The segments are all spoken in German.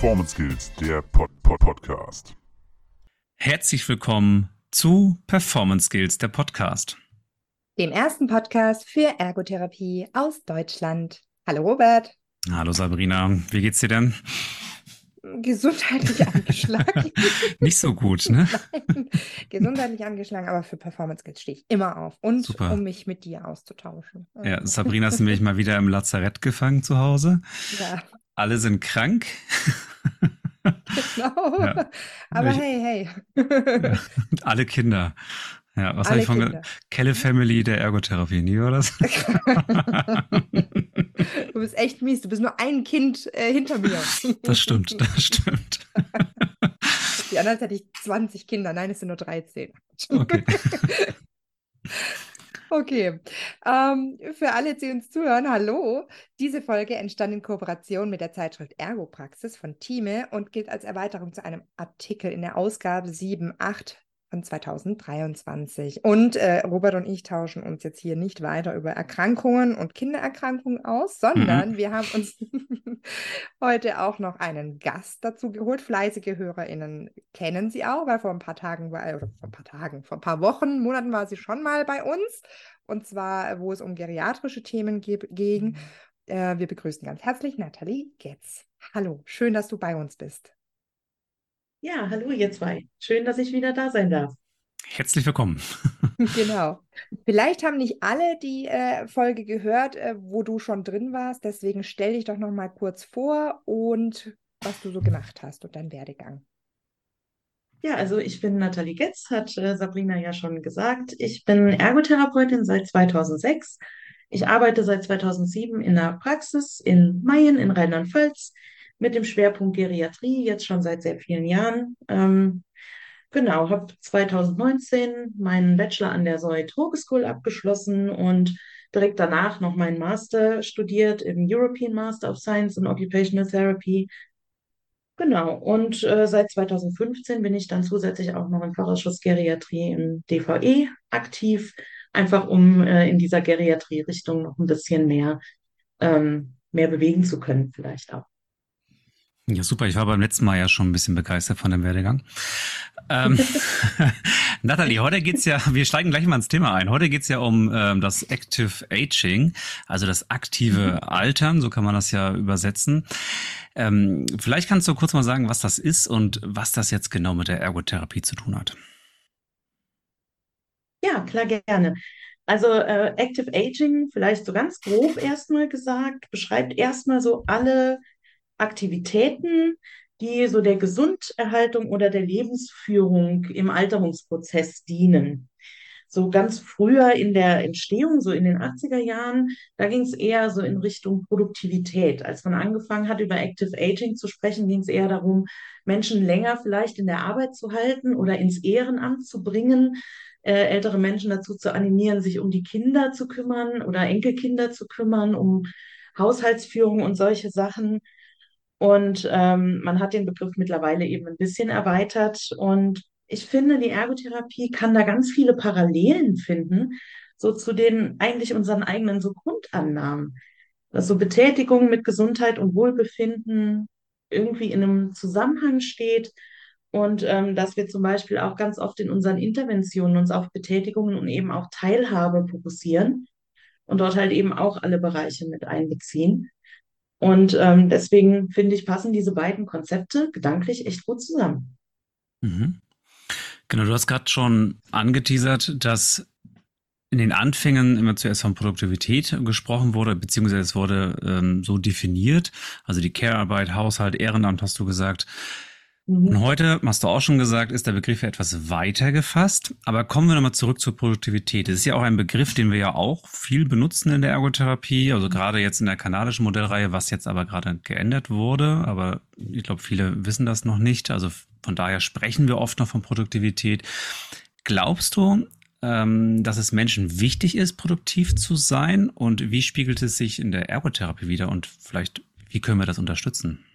Performance Skills, der Podcast. Herzlich willkommen zu Performance Skills, der Podcast. Dem ersten Podcast für Ergotherapie aus Deutschland. Hallo Robert. Hallo Sabrina, wie geht's dir denn? Gesundheitlich angeschlagen. Nicht so gut, ne? Nein, gesundheitlich angeschlagen, aber für Performance Skills stehe ich immer auf. Und Super. um mich mit dir auszutauschen. Ja, Sabrina ist nämlich mal wieder im Lazarett gefangen zu Hause. Ja. Alle sind krank. Genau. Ja. Aber hey. Ja. Und alle Kinder. Ja, was habe ich von Kinder. Kelle Family der Ergotherapie, nie war das? Du bist echt mies, du bist nur ein Kind hinter mir. Das stimmt. Die anderen hätte ich 20 Kinder, nein, es sind nur 13. Okay. Okay, für alle, die uns zuhören, hallo. Diese Folge entstand in Kooperation mit der Zeitschrift Ergopraxis von Thieme und gilt als Erweiterung zu einem Artikel in der Ausgabe 7/8 von 2023. Und Robert und ich tauschen uns jetzt hier nicht weiter über Erkrankungen und Kindererkrankungen aus, sondern wir haben uns heute auch noch einen Gast dazu geholt. Fleißige HörerInnen kennen sie auch, weil vor ein paar Wochen, Monaten war sie schon mal bei uns. Und zwar, wo es um geriatrische Themen ging. Wir begrüßen ganz herzlich Nathalie Getz. Hallo, schön, dass du bei uns bist. Ja, hallo ihr zwei. Schön, dass ich wieder da sein darf. Herzlich willkommen. Genau. Vielleicht haben nicht alle die Folge gehört, wo du schon drin warst. Deswegen stell dich doch noch mal kurz vor und was du so gemacht hast und dein Werdegang. Ja, also ich bin Nathalie Getz, hat Sabrina ja schon gesagt. Ich bin Ergotherapeutin seit 2006. Ich arbeite seit 2007 in der Praxis in Mayen in Rheinland-Pfalz mit dem Schwerpunkt Geriatrie, jetzt schon seit sehr vielen Jahren. Genau, habe 2019 meinen Bachelor an der Zoe Hogeschool abgeschlossen und direkt danach noch meinen Master studiert im European Master of Science in Occupational Therapy. Genau, und seit 2015 bin ich dann zusätzlich auch noch im Fachausschuss Geriatrie im DVE aktiv, einfach um in dieser Geriatrie-Richtung noch ein bisschen mehr bewegen zu können, vielleicht auch. Ja, super. Ich war beim letzten Mal ja schon ein bisschen begeistert von dem Werdegang. Nathalie, wir steigen gleich mal ins Thema ein. Heute geht's ja um das Active Aging, also das aktive Altern, so kann man das ja übersetzen. Vielleicht kannst du kurz mal sagen, was das ist und was das jetzt genau mit der Ergotherapie zu tun hat. Ja, klar, gerne. Also Active Aging, vielleicht so ganz grob erstmal gesagt, beschreibt erstmal so alle Aktivitäten, die so der Gesunderhaltung oder der Lebensführung im Alterungsprozess dienen. So ganz früher in der Entstehung, so in den 80er Jahren, da ging es eher so in Richtung Produktivität. Als man angefangen hat, über Active Aging zu sprechen, ging es eher darum, Menschen länger vielleicht in der Arbeit zu halten oder ins Ehrenamt zu bringen, ältere Menschen dazu zu animieren, sich um die Kinder zu kümmern oder Enkelkinder zu kümmern, um Haushaltsführung und solche Sachen. Und man hat den Begriff mittlerweile eben ein bisschen erweitert. Und ich finde, die Ergotherapie kann da ganz viele Parallelen finden, so zu den eigentlich unseren eigenen so Grundannahmen. Dass so Betätigung mit Gesundheit und Wohlbefinden irgendwie in einem Zusammenhang steht. Und dass wir zum Beispiel auch ganz oft in unseren Interventionen uns auf Betätigungen und eben auch Teilhabe fokussieren und dort halt eben auch alle Bereiche mit einbeziehen. Und deswegen finde ich, passen diese beiden Konzepte gedanklich echt gut zusammen. Mhm. Genau, du hast gerade schon angeteasert, dass in den Anfängen immer zuerst von Produktivität gesprochen wurde, beziehungsweise es wurde so definiert. Also die Care-Arbeit, Haushalt, Ehrenamt hast du gesagt. Und heute, hast du auch schon gesagt, ist der Begriff ja etwas weiter gefasst. Aber kommen wir nochmal zurück zur Produktivität. Das ist ja auch ein Begriff, den wir ja auch viel benutzen in der Ergotherapie. Also gerade jetzt in der kanadischen Modellreihe, was jetzt aber gerade geändert wurde. Aber ich glaube, viele wissen das noch nicht. Also von daher sprechen wir oft noch von Produktivität. Glaubst du, dass es Menschen wichtig ist, produktiv zu sein? Und wie spiegelt es sich in der Ergotherapie wider? Und vielleicht, wie können wir das unterstützen?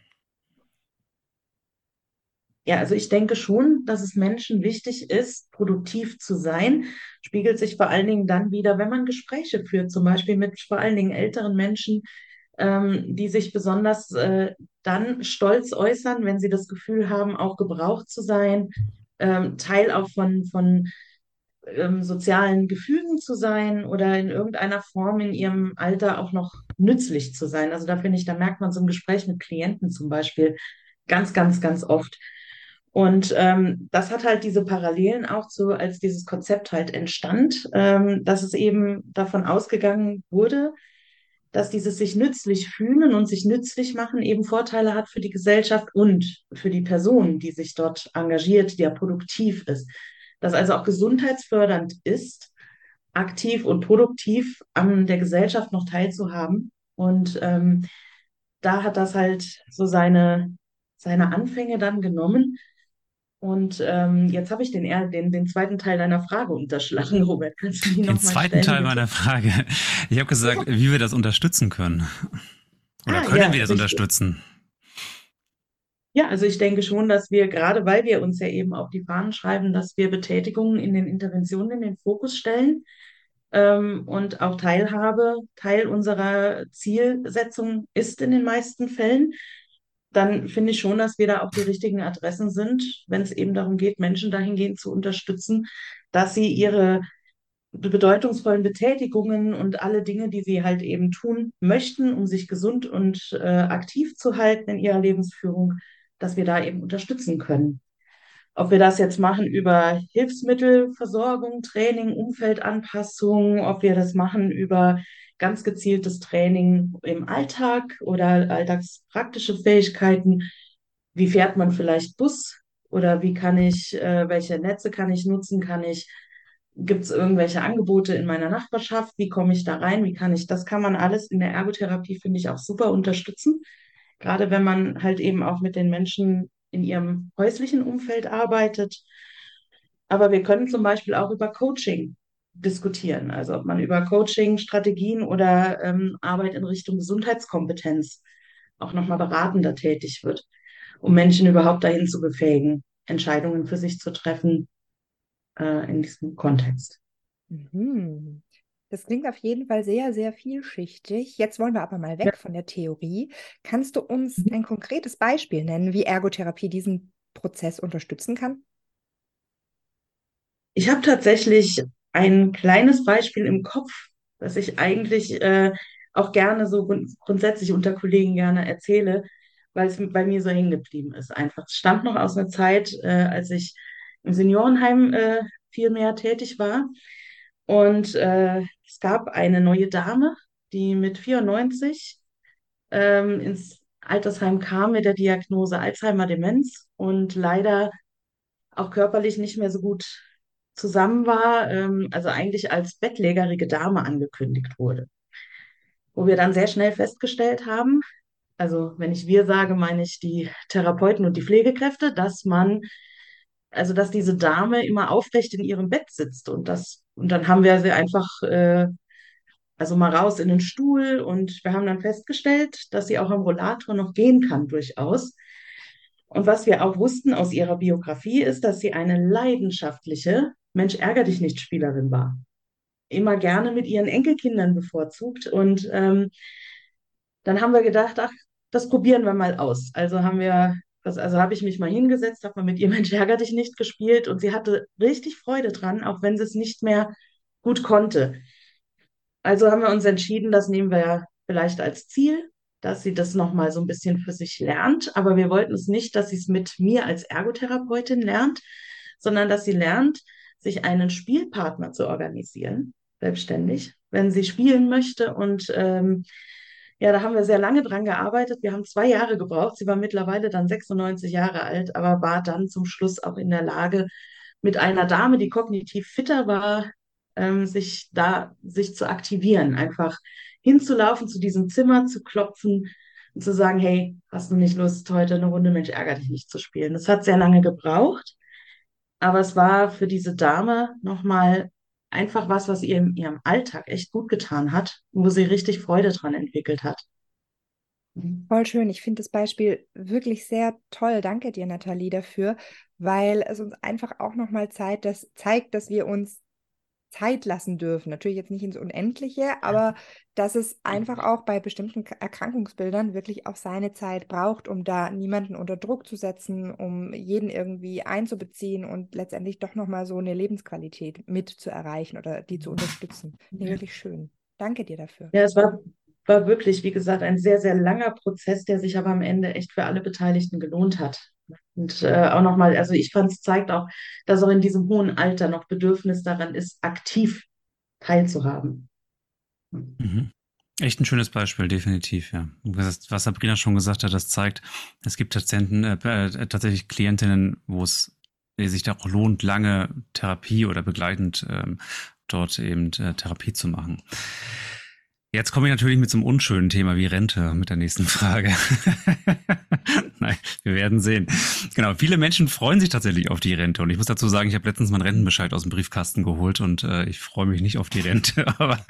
Ja, also ich denke schon, dass es Menschen wichtig ist, produktiv zu sein. Spiegelt sich vor allen Dingen dann wieder, wenn man Gespräche führt, zum Beispiel mit vor allen Dingen älteren Menschen, die sich besonders dann stolz äußern, wenn sie das Gefühl haben, auch gebraucht zu sein, Teil auch von sozialen Gefügen zu sein oder in irgendeiner Form in ihrem Alter auch noch nützlich zu sein. Also da finde ich, da merkt man so im Gespräch mit Klienten zum Beispiel ganz, ganz, ganz oft. Und das hat halt diese Parallelen auch zu, als dieses Konzept halt entstand, dass es eben davon ausgegangen wurde, dass dieses sich nützlich fühlen und sich nützlich machen eben Vorteile hat für die Gesellschaft und für die Person, die sich dort engagiert, die ja produktiv ist. Dass also auch gesundheitsfördernd ist, aktiv und produktiv an der Gesellschaft noch teilzuhaben. Und da hat das halt so seine Anfänge dann genommen. Und jetzt habe ich den zweiten Teil deiner Frage unterschlagen, Robert. Kannst du die Den nochmal zweiten stellen, Teil bitte? meiner Frage. Ich habe gesagt, wie wir das unterstützen können. Oder können Ja, wir das richtig. unterstützen? Ja, also ich denke schon, dass wir, gerade weil wir uns ja eben auf die Fahnen schreiben, dass wir Betätigungen in den Interventionen in den Fokus stellen, und auch Teilhabe Teil unserer Zielsetzung ist in den meisten Fällen, dann finde ich schon, dass wir da auch die richtigen Adressen sind, wenn es eben darum geht, Menschen dahingehend zu unterstützen, dass sie ihre bedeutungsvollen Betätigungen und alle Dinge, die sie halt eben tun möchten, um sich gesund und aktiv zu halten in ihrer Lebensführung, dass wir da eben unterstützen können. Ob wir das jetzt machen über Hilfsmittelversorgung, Training, Umfeldanpassung, ob wir das machen über ganz gezieltes Training im Alltag oder alltagspraktische Fähigkeiten. Wie fährt man vielleicht Bus oder welche Netze kann ich nutzen? Gibt es irgendwelche Angebote in meiner Nachbarschaft? Wie komme ich da rein? Das kann man alles in der Ergotherapie, finde ich, auch super unterstützen. Gerade wenn man halt eben auch mit den Menschen in ihrem häuslichen Umfeld arbeitet. Aber wir können zum Beispiel auch über Coaching diskutieren. Also ob man über Coaching-Strategien oder Arbeit in Richtung Gesundheitskompetenz auch nochmal beratender tätig wird, um Menschen überhaupt dahin zu befähigen, Entscheidungen für sich zu treffen, in diesem Kontext. Mhm. Das klingt auf jeden Fall sehr, sehr vielschichtig. Jetzt wollen wir aber mal Ja. weg von der Theorie. Kannst du uns ein konkretes Beispiel nennen, wie Ergotherapie diesen Prozess unterstützen kann? Ich habe tatsächlich ein kleines Beispiel im Kopf, das ich eigentlich auch gerne so grundsätzlich unter Kollegen gerne erzähle, weil es bei mir so hängen geblieben ist. Einfach. Es stammt noch aus einer Zeit, als ich im Seniorenheim viel mehr tätig war. Und es gab eine neue Dame, die mit 94 ins Altersheim kam mit der Diagnose Alzheimer-Demenz und leider auch körperlich nicht mehr so gut zusammen war, also eigentlich als bettlägerige Dame angekündigt wurde. Wo wir dann sehr schnell festgestellt haben, also wenn ich wir sage, meine ich die Therapeuten und die Pflegekräfte, dass diese Dame immer aufrecht in ihrem Bett sitzt und dann haben wir sie einfach, also mal raus in den Stuhl und wir haben dann festgestellt, dass sie auch am Rollator noch gehen kann durchaus. Und was wir auch wussten aus ihrer Biografie ist, dass sie eine leidenschaftliche Mensch, ärger dich nicht Spielerin war. Immer gerne mit ihren Enkelkindern bevorzugt. Und dann haben wir gedacht, ach, das probieren wir mal aus. Also habe ich mich mal hingesetzt, habe mal mit ihr Mensch, ärger dich nicht gespielt und sie hatte richtig Freude dran, auch wenn sie es nicht mehr gut konnte. Also haben wir uns entschieden, das nehmen wir vielleicht als Ziel, dass sie das nochmal so ein bisschen für sich lernt. Aber wir wollten es nicht, dass sie es mit mir als Ergotherapeutin lernt, sondern dass sie lernt, sich einen Spielpartner zu organisieren, selbstständig, wenn sie spielen möchte. Und ja, da haben wir sehr lange dran gearbeitet. Wir haben 2 Jahre gebraucht. Sie war mittlerweile dann 96 Jahre alt, aber war dann zum Schluss auch in der Lage, mit einer Dame, die kognitiv fitter war, sich zu aktivieren, einfach hinzulaufen, zu diesem Zimmer zu klopfen und zu sagen, hey, hast du nicht Lust, heute eine Runde Mensch, ärger dich nicht zu spielen? Das hat sehr lange gebraucht, aber es war für diese Dame nochmal einfach was ihr in ihrem Alltag echt gut getan hat, wo sie richtig Freude dran entwickelt hat. Mhm. Voll schön. Ich finde das Beispiel wirklich sehr toll. Danke dir, Nathalie, dafür, weil es uns einfach auch nochmal zeigt, dass wir uns Zeit lassen dürfen. Natürlich jetzt nicht ins Unendliche, aber dass es einfach auch bei bestimmten Erkrankungsbildern wirklich auch seine Zeit braucht, um da niemanden unter Druck zu setzen, um jeden irgendwie einzubeziehen und letztendlich doch nochmal so eine Lebensqualität mit zu erreichen oder die zu unterstützen. Nee, wirklich schön. Danke dir dafür. Ja, war wirklich, wie gesagt, ein sehr, sehr langer Prozess, der sich aber am Ende echt für alle Beteiligten gelohnt hat. Und auch nochmal, also ich fand, es zeigt auch, dass auch in diesem hohen Alter noch Bedürfnis daran ist, aktiv teilzuhaben. Mhm. Echt ein schönes Beispiel, definitiv, ja. Was Sabrina schon gesagt hat, das zeigt, es gibt tatsächlich Klientinnen, wo es sich da auch lohnt, lange Therapie oder begleitend dort eben Therapie zu machen. Jetzt komme ich natürlich mit so einem unschönen Thema wie Rente mit der nächsten Frage. Nein, wir werden sehen. Genau, viele Menschen freuen sich tatsächlich auf die Rente. Und ich muss dazu sagen, ich habe letztens meinen Rentenbescheid aus dem Briefkasten geholt und ich freue mich nicht auf die Rente. Aber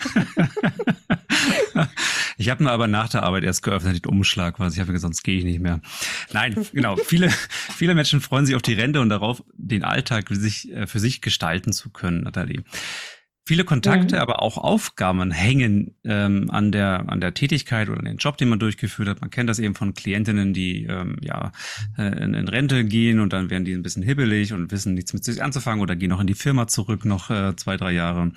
ich habe mir aber nach der Arbeit erst geöffnet, den Umschlag, weil ich habe gesagt, sonst gehe ich nicht mehr. Nein, genau. Viele Menschen freuen sich auf die Rente und darauf, den Alltag für sich gestalten zu können, Nathalie. Viele Kontakte, aber auch Aufgaben hängen an der Tätigkeit oder an den Job, den man durchgeführt hat. Man kennt das eben von Klientinnen, die in Rente gehen und dann werden die ein bisschen hibbelig und wissen nichts mit sich anzufangen oder gehen noch in die Firma zurück, noch 2-3 Jahre.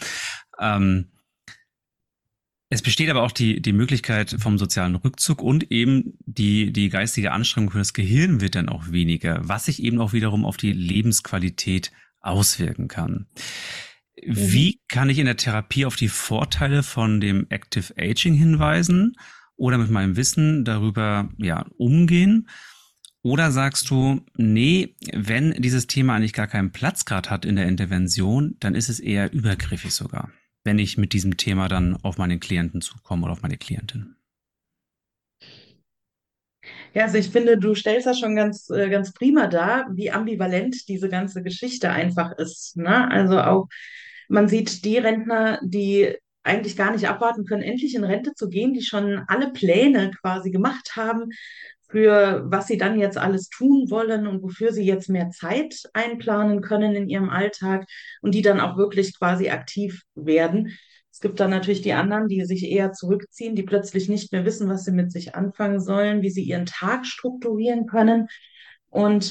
Es besteht aber auch die Möglichkeit vom sozialen Rückzug und eben die geistige Anstrengung für das Gehirn wird dann auch weniger, was sich eben auch wiederum auf die Lebensqualität auswirken kann. Wie kann ich in der Therapie auf die Vorteile von dem Active Aging hinweisen oder mit meinem Wissen darüber umgehen? Oder sagst du, nee, wenn dieses Thema eigentlich gar keinen Platz gerade hat in der Intervention, dann ist es eher übergriffig sogar, wenn ich mit diesem Thema dann auf meinen Klienten zukomme oder auf meine Klientin? Ja, also ich finde, du stellst das schon ganz prima dar, wie ambivalent diese ganze Geschichte einfach ist, ne? Also auch, man sieht die Rentner, die eigentlich gar nicht abwarten können, endlich in Rente zu gehen, die schon alle Pläne quasi gemacht haben, für was sie dann jetzt alles tun wollen und wofür sie jetzt mehr Zeit einplanen können in ihrem Alltag und die dann auch wirklich quasi aktiv werden. Es gibt dann natürlich die anderen, die sich eher zurückziehen, die plötzlich nicht mehr wissen, was sie mit sich anfangen sollen, wie sie ihren Tag strukturieren können. Und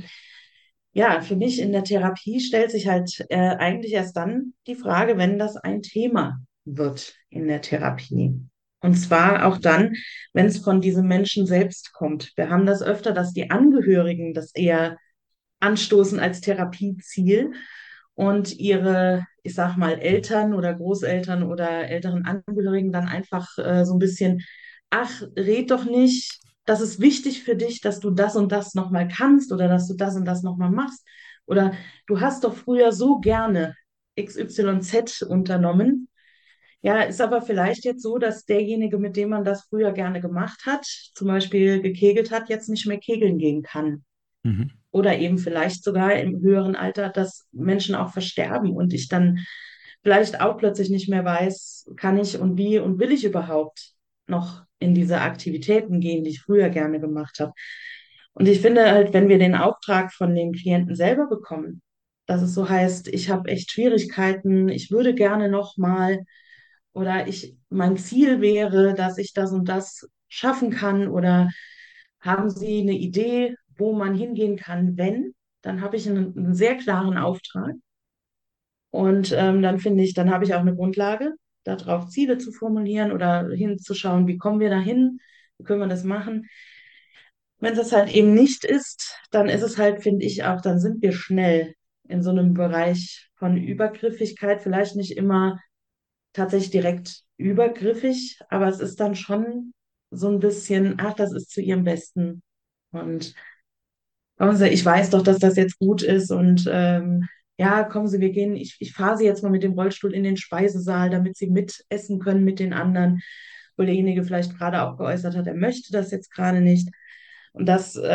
ja, für mich in der Therapie stellt sich halt eigentlich erst dann die Frage, wenn das ein Thema wird in der Therapie. Und zwar auch dann, wenn es von diesem Menschen selbst kommt. Wir haben das öfter, dass die Angehörigen das eher anstoßen als Therapieziel und ihre, ich sag mal, Eltern oder Großeltern oder älteren Angehörigen dann einfach so ein bisschen, ach, red doch nicht, das ist wichtig für dich, dass du das und das nochmal kannst oder dass du das und das nochmal machst. Oder du hast doch früher so gerne XYZ unternommen. Ja, ist aber vielleicht jetzt so, dass derjenige, mit dem man das früher gerne gemacht hat, zum Beispiel gekegelt hat, jetzt nicht mehr kegeln gehen kann. Mhm. Oder eben vielleicht sogar im höheren Alter, dass Menschen auch versterben und ich dann vielleicht auch plötzlich nicht mehr weiß, kann ich und wie und will ich überhaupt noch in diese Aktivitäten gehen, die ich früher gerne gemacht habe. Und ich finde halt, wenn wir den Auftrag von den Klienten selber bekommen, dass es so heißt, ich habe echt Schwierigkeiten, ich würde gerne noch mal oder mein Ziel wäre, dass ich das und das schaffen kann oder haben Sie eine Idee, wo man hingehen kann, wenn? Dann habe ich einen sehr klaren Auftrag. Und dann finde ich, dann habe ich auch eine Grundlage, darauf Ziele zu formulieren oder hinzuschauen, wie kommen wir dahin, wie können wir das machen. Wenn es halt eben nicht ist, dann ist es halt, finde ich auch, dann sind wir schnell in so einem Bereich von Übergriffigkeit, vielleicht nicht immer tatsächlich direkt übergriffig, aber es ist dann schon so ein bisschen, ach, das ist zu ihrem Besten. Und kommen Sie, ich weiß doch, dass das jetzt gut ist und ja, kommen Sie, ich fahre Sie jetzt mal mit dem Rollstuhl in den Speisesaal, damit Sie mitessen können mit den anderen, wo derjenige vielleicht gerade auch geäußert hat, er möchte das jetzt gerade nicht. Und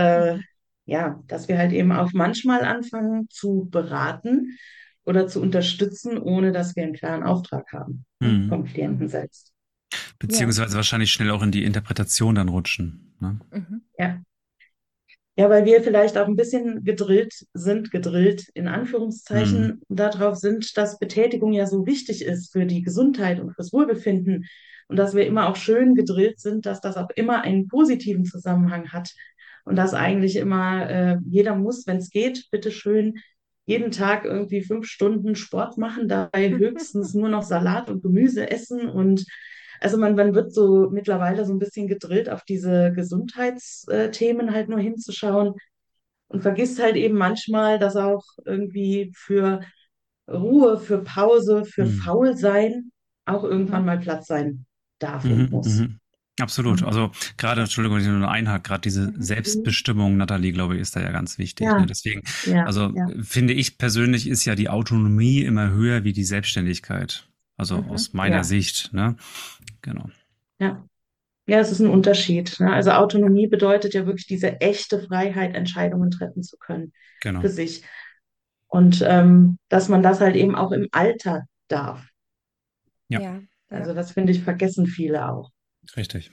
ja, dass wir halt eben auch manchmal anfangen zu beraten oder zu unterstützen, ohne dass wir einen klaren Auftrag haben, ne, vom Klienten selbst. Beziehungsweise wahrscheinlich schnell auch in die Interpretation dann rutschen. Ne? Mhm. Ja. Ja, weil wir vielleicht auch ein bisschen gedrillt in Mhm. Anführungszeichen darauf sind, dass Betätigung ja so wichtig ist für die Gesundheit und fürs Wohlbefinden und dass wir immer auch schön gedrillt sind, dass das auch immer einen positiven Zusammenhang hat und dass eigentlich immer jeder muss, wenn es geht, bitte schön jeden Tag irgendwie 5 Stunden Sport machen, dabei höchstens nur noch Salat und Gemüse essen und also man wird so mittlerweile so ein bisschen gedrillt, auf diese Gesundheitsthemen halt nur hinzuschauen und vergisst halt eben manchmal, dass auch irgendwie für Ruhe, für Pause, für Mhm. Faulsein auch irgendwann Mhm. mal Platz sein darf und Mhm. muss. Mhm. Absolut. Mhm. Also gerade, Entschuldigung, wenn ich nur einhake, gerade diese Mhm. Selbstbestimmung, Nathalie, glaube ich, ist da ja ganz wichtig. Ne? Ja, Deswegen, ja, also ja. finde ich persönlich, ist ja die Autonomie immer höher wie die Selbstständigkeit. Also Mhm. aus meiner Ja, Sicht. Ne? Genau. ja. Ja, es ist ein Unterschied. Ne? Also Ja. Autonomie bedeutet ja wirklich diese echte Freiheit, Entscheidungen treffen zu können für Genau. sich. Und dass man das halt eben auch im Alter darf. Ja, Ja, ja. Also das finde ich, vergessen viele auch. richtig.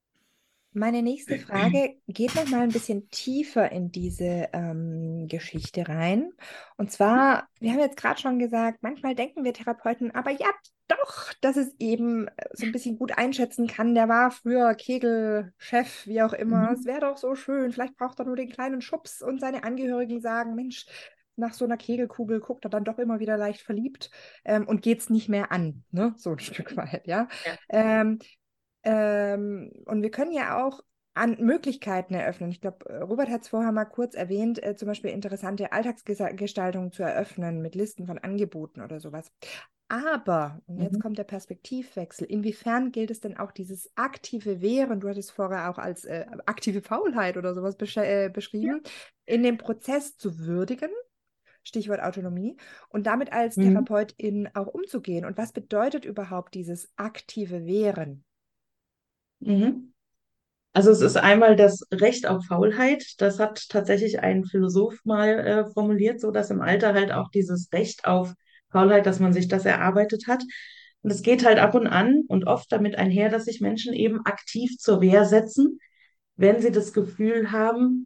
Meine nächste Frage geht noch mal ein bisschen tiefer in diese Geschichte rein. Und zwar, wir haben jetzt gerade schon gesagt, manchmal denken wir Therapeuten, aber ja, doch, dass es eben so ein bisschen gut einschätzen kann. Der war früher Kegelchef, wie auch immer. Es Mhm. wäre doch so schön. Vielleicht braucht er nur den kleinen Schubs und seine Angehörigen sagen, Mensch, nach so einer Kegelkugel guckt er dann doch immer wieder leicht verliebt und geht es nicht mehr an, ne? So ein Stück weit, ja. Ja. Ähm, und wir können ja auch an Möglichkeiten eröffnen. Ich glaube, Robert hat es vorher mal kurz erwähnt, zum Beispiel interessante Alltagsgestaltungen zu eröffnen mit Listen von Angeboten oder sowas. Aber, und jetzt Mhm. kommt der Perspektivwechsel, inwiefern gilt es denn auch dieses aktive Wehren, du hattest vorher auch als aktive Faulheit oder sowas Ja. beschrieben, in dem Prozess zu würdigen, Stichwort Autonomie, und damit als Mhm. Therapeutin auch umzugehen? Und was bedeutet überhaupt dieses aktive Wehren? Mhm. Also es ist einmal das Recht auf Faulheit. Das hat tatsächlich ein Philosoph mal formuliert, so dass im Alter halt auch dieses Recht auf Faulheit, dass man sich das erarbeitet hat. Und es geht halt ab und an und oft damit einher, dass sich Menschen eben aktiv zur Wehr setzen, wenn sie das Gefühl haben,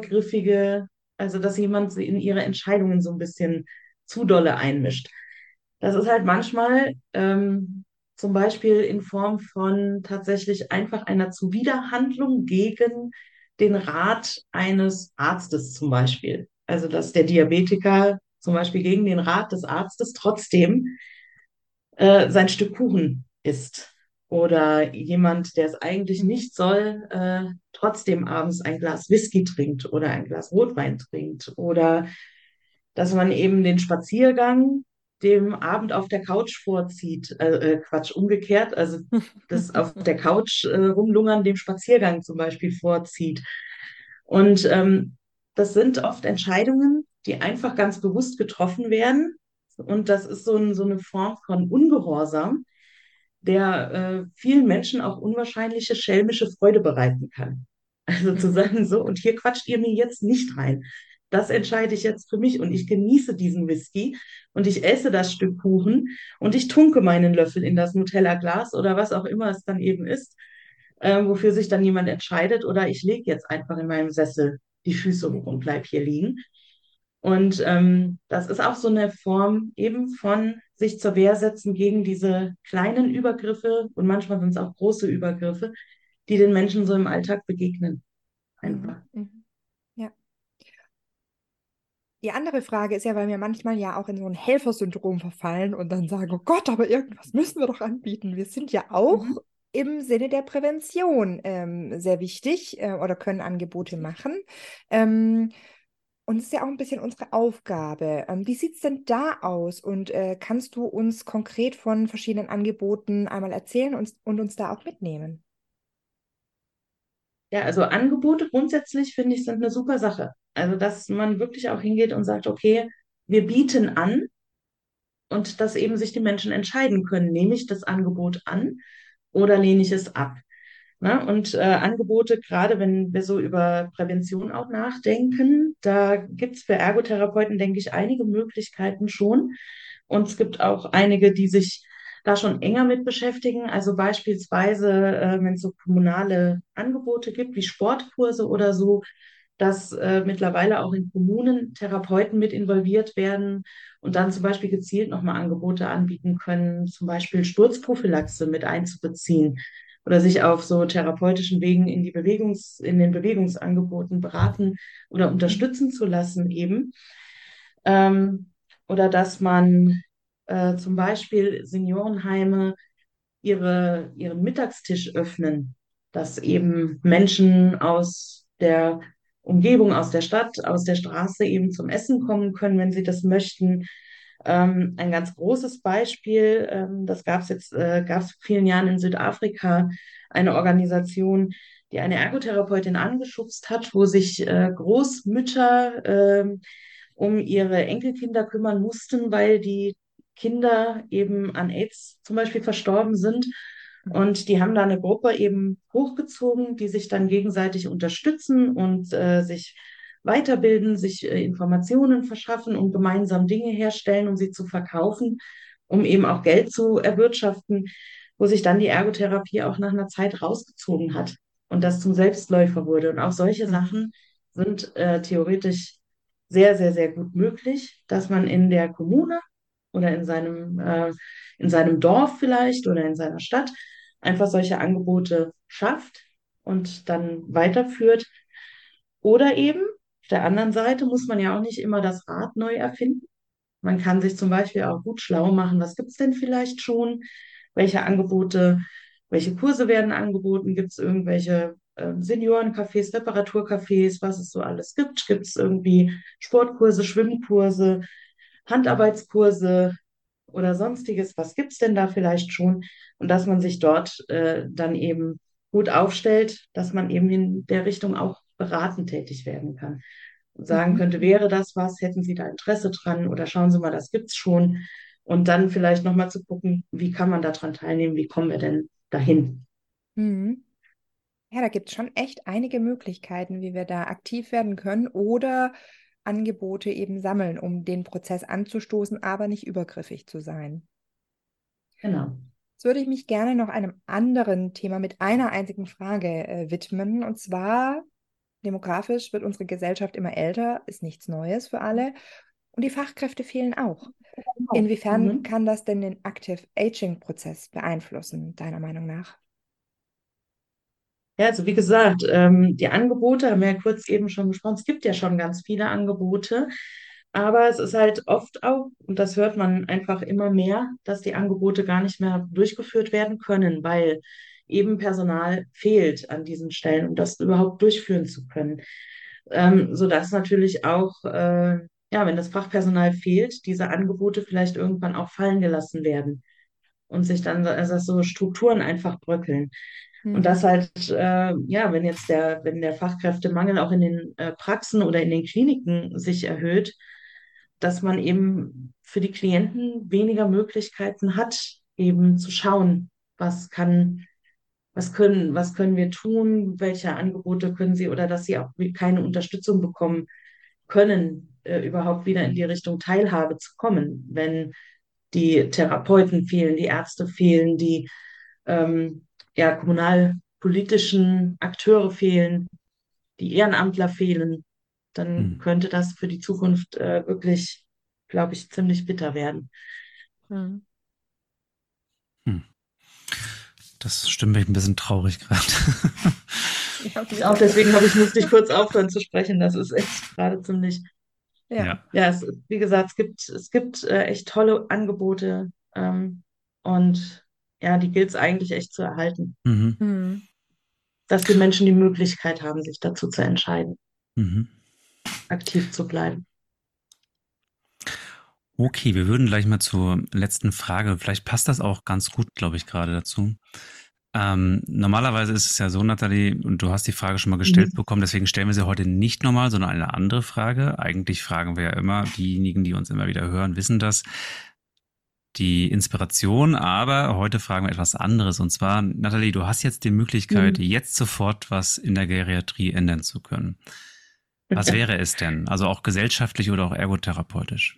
also dass jemand sie in ihre Entscheidungen so ein bisschen zu dolle einmischt. Das ist halt manchmal zum Beispiel in Form von tatsächlich einfach einer Zuwiderhandlung gegen den Rat eines Arztes zum Beispiel. Also dass der Diabetiker zum Beispiel gegen den Rat des Arztes trotzdem sein Stück Kuchen isst. Oder jemand, der es eigentlich Mhm. nicht soll, trotzdem abends ein Glas Whisky trinkt oder ein Glas Rotwein trinkt. Oder dass man eben den Spaziergang dem Abend auf der Couch vorzieht. Quatsch, umgekehrt. Also das auf der Couch rumlungern dem Spaziergang zum Beispiel vorzieht. Und das sind oft Entscheidungen, die einfach ganz bewusst getroffen werden. Und das ist so eine Form von Ungehorsam, der vielen Menschen auch unwahrscheinliche schelmische Freude bereiten kann. Also zu Mhm. sagen, so, und hier quatscht ihr mir jetzt nicht rein. Das entscheide ich jetzt für mich und ich genieße diesen Whisky und ich esse das Stück Kuchen und ich tunke meinen Löffel in das Nutella-Glas oder was auch immer es dann eben ist, wofür sich dann jemand entscheidet oder ich lege jetzt einfach in meinem Sessel die Füße hoch und bleib hier liegen. Und das ist auch so eine Form eben von sich zur Wehr setzen gegen diese kleinen Übergriffe und manchmal sind es auch große Übergriffe, die den Menschen so im Alltag begegnen. Mhm. Einfach. Mhm. Ja. Die andere Frage ist ja, weil wir manchmal ja auch in so ein Helfersyndrom verfallen und dann sagen, oh Gott, aber irgendwas müssen wir doch anbieten. Wir sind ja auch Mhm. im Sinne der Prävention sehr wichtig oder können Angebote machen. Ähm, und es ist ja auch ein bisschen unsere Aufgabe. Wie sieht es denn da aus? Und kannst du uns konkret von verschiedenen Angeboten einmal erzählen und uns da auch mitnehmen? Ja, also Angebote grundsätzlich finde ich sind eine super Sache. Also, dass man wirklich auch hingeht und sagt, okay, wir bieten an und dass eben sich die Menschen entscheiden können, nehme ich das Angebot an oder lehne ich es ab. Ne? Und Angebote, gerade wenn wir so über Prävention auch nachdenken, da gibt es für Ergotherapeuten, denke ich, einige Möglichkeiten schon. Und es gibt auch einige, die sich da schon enger mit beschäftigen. Also beispielsweise, wenn es so kommunale Angebote gibt, wie Sportkurse oder so, dass mittlerweile auch in Kommunen Therapeuten mit involviert werden und dann zum Beispiel gezielt nochmal Angebote anbieten können, zum Beispiel Sturzprophylaxe mit einzubeziehen oder sich auf so therapeutischen Wegen in den Bewegungsangeboten beraten oder unterstützen zu lassen eben. Ähm, oder dass man zum Beispiel Seniorenheime ihren Mittagstisch öffnen, dass eben Menschen aus der Umgebung, aus der Stadt, aus der Straße eben zum Essen kommen können, wenn sie das möchten. Ein ganz großes Beispiel, das gab es vor vielen Jahren in Südafrika, eine Organisation, die eine Ergotherapeutin angeschubst hat, wo sich Großmütter um ihre Enkelkinder kümmern mussten, weil die Kinder eben an AIDS zum Beispiel verstorben sind. Und die haben da eine Gruppe eben hochgezogen, die sich dann gegenseitig unterstützen und sich weiterbilden, sich Informationen verschaffen und gemeinsam Dinge herstellen, um sie zu verkaufen, um eben auch Geld zu erwirtschaften, wo sich dann die Ergotherapie auch nach einer Zeit rausgezogen hat und das zum Selbstläufer wurde. Und auch solche Sachen sind theoretisch sehr, sehr, sehr gut möglich, dass man in der Kommune oder in seinem Dorf vielleicht oder in seiner Stadt einfach solche Angebote schafft und dann weiterführt. Oder eben, auf der anderen Seite muss man ja auch nicht immer das Rad neu erfinden. Man kann sich zum Beispiel auch gut schlau machen, was gibt es denn vielleicht schon, welche Angebote, welche Kurse werden angeboten, gibt es irgendwelche Seniorencafés, Reparaturcafés, was es so alles gibt. Gibt es irgendwie Sportkurse, Schwimmkurse, Handarbeitskurse oder sonstiges? Was gibt es denn da vielleicht schon? Und dass man sich dort dann eben gut aufstellt, dass man eben in der Richtung auch beratend tätig werden kann und sagen Mhm. könnte, wäre das was, hätten Sie da Interesse dran oder schauen Sie mal, das gibt's schon. Und dann vielleicht nochmal zu gucken, wie kann man daran teilnehmen, wie kommen wir denn dahin? Mhm. Ja, da gibt es schon echt einige Möglichkeiten, wie wir da aktiv werden können oder Angebote eben sammeln, um den Prozess anzustoßen, aber nicht übergriffig zu sein. Genau. Jetzt würde ich mich gerne noch einem anderen Thema mit einer einzigen Frage widmen. Und zwar, demografisch wird unsere Gesellschaft immer älter, ist nichts Neues für alle. Und die Fachkräfte fehlen auch. Inwiefern Mhm. kann das denn den Active Aging-Prozess beeinflussen, deiner Meinung nach? Ja, also wie gesagt, die Angebote haben wir ja kurz eben schon gesprochen. Es gibt ja schon ganz viele Angebote, aber es ist halt oft auch, und das hört man einfach immer mehr, dass die Angebote gar nicht mehr durchgeführt werden können, weil eben Personal fehlt an diesen Stellen, um das überhaupt durchführen zu können. Sodass natürlich auch, ja, wenn das Fachpersonal fehlt, diese Angebote vielleicht irgendwann auch fallen gelassen werden und sich dann also so Strukturen einfach bröckeln. Und Mhm. das halt, ja, wenn der Fachkräftemangel auch in den Praxen oder in den Kliniken sich erhöht, dass man eben für die Klienten weniger Möglichkeiten hat, eben zu schauen, was können wir tun, welche Angebote können sie oder dass sie auch keine Unterstützung bekommen können, überhaupt wieder in die Richtung Teilhabe zu kommen, wenn die Therapeuten fehlen, die Ärzte fehlen, die ähm, ja, kommunalpolitischen Akteure fehlen, die Ehrenamtler fehlen, dann Hm. könnte das für die Zukunft wirklich, glaube ich, ziemlich bitter werden. Mhm. Hm. Das stimmt mich ein bisschen traurig gerade. Ja, mich Auch auch. deswegen musste ich kurz aufhören zu sprechen. Das ist echt gerade ziemlich, Ja. Ja. ja, wie gesagt, es gibt echt tolle Angebote und ja, die gilt es eigentlich echt zu erhalten, Mhm. Mhm. dass die Menschen die Möglichkeit haben, sich dazu zu entscheiden, Mhm. aktiv zu bleiben. Okay, wir würden gleich mal zur letzten Frage. Vielleicht passt das auch ganz gut, glaube ich, gerade dazu. Normalerweise ist es ja so, Nathalie, und du hast die Frage schon mal gestellt Mhm. bekommen, deswegen stellen wir sie heute nicht nochmal, sondern eine andere Frage. Eigentlich fragen wir ja immer, diejenigen, die uns immer wieder hören, wissen das, die Inspiration, aber heute fragen wir etwas anderes. Und zwar, Nathalie, du hast jetzt die Möglichkeit, Mhm. jetzt sofort was in der Geriatrie ändern zu können. Was wäre es denn? Also auch gesellschaftlich oder auch ergotherapeutisch?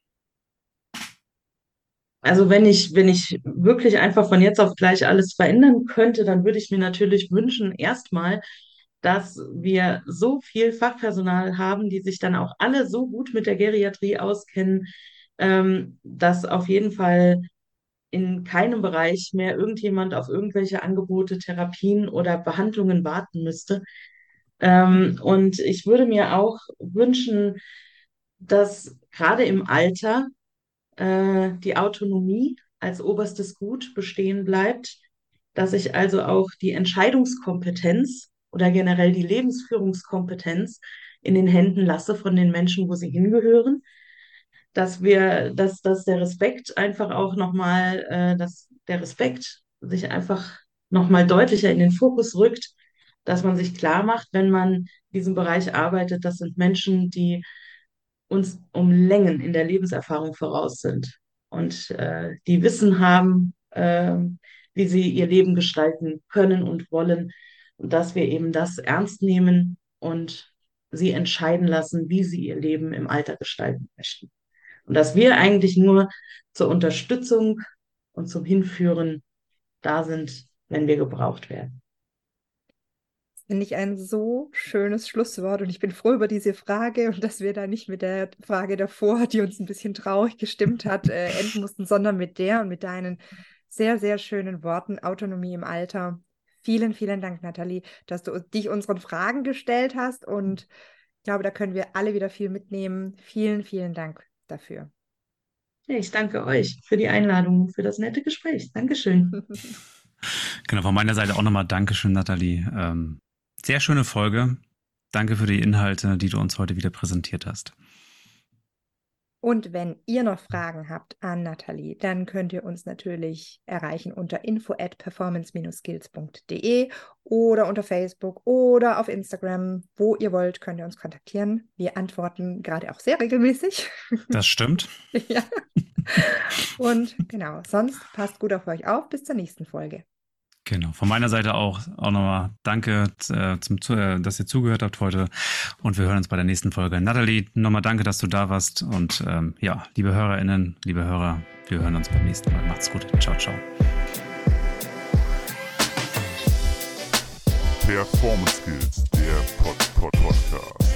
Also wenn ich wirklich einfach von jetzt auf gleich alles verändern könnte, dann würde ich mir natürlich wünschen, erstmal, dass wir so viel Fachpersonal haben, die sich dann auch alle so gut mit der Geriatrie auskennen, dass auf jeden Fall in keinem Bereich mehr irgendjemand auf irgendwelche Angebote, Therapien oder Behandlungen warten müsste. Und ich würde mir auch wünschen, dass gerade im Alter die Autonomie als oberstes Gut bestehen bleibt, dass ich also auch die Entscheidungskompetenz oder generell die Lebensführungskompetenz in den Händen lasse von den Menschen, wo sie hingehören, dass der Respekt einfach auch nochmal, dass der Respekt sich einfach nochmal deutlicher in den Fokus rückt, dass man sich klar macht, wenn man in diesem Bereich arbeitet, das sind Menschen, die uns um Längen in der Lebenserfahrung voraus sind und die Wissen haben, wie sie ihr Leben gestalten können und wollen und dass wir eben das ernst nehmen und sie entscheiden lassen, wie sie ihr Leben im Alter gestalten möchten. Und dass wir eigentlich nur zur Unterstützung und zum Hinführen da sind, wenn wir gebraucht werden. Finde ich ein so schönes Schlusswort und ich bin froh über diese Frage und dass wir da nicht mit der Frage davor, die uns ein bisschen traurig gestimmt hat, enden mussten, sondern mit der und mit deinen sehr, sehr schönen Worten Autonomie im Alter. Vielen, vielen Dank, Nathalie, dass du dich unseren Fragen gestellt hast und ich glaube, da können wir alle wieder viel mitnehmen. Vielen, vielen Dank dafür. Ja, ich danke euch für die Einladung, für das nette Gespräch. Dankeschön. Genau, von meiner Seite auch nochmal Dankeschön, Nathalie. Sehr schöne Folge. Danke für die Inhalte, die du uns heute wieder präsentiert hast. Und wenn ihr noch Fragen habt an Nathalie, dann könnt ihr uns natürlich erreichen unter info@performance-skills.de oder unter Facebook oder auf Instagram. Wo ihr wollt, könnt ihr uns kontaktieren. Wir antworten gerade auch sehr regelmäßig. Das stimmt. Ja. Und genau, sonst passt gut auf euch auf. Bis zur nächsten Folge. Genau, von meiner Seite auch nochmal danke, dass ihr zugehört habt heute und wir hören uns bei der nächsten Folge. Nathalie, nochmal danke, dass du da warst und ja, liebe HörerInnen, liebe Hörer, wir hören uns beim nächsten Mal. Macht's gut. Ciao, ciao. Performance Skills, der Podcast.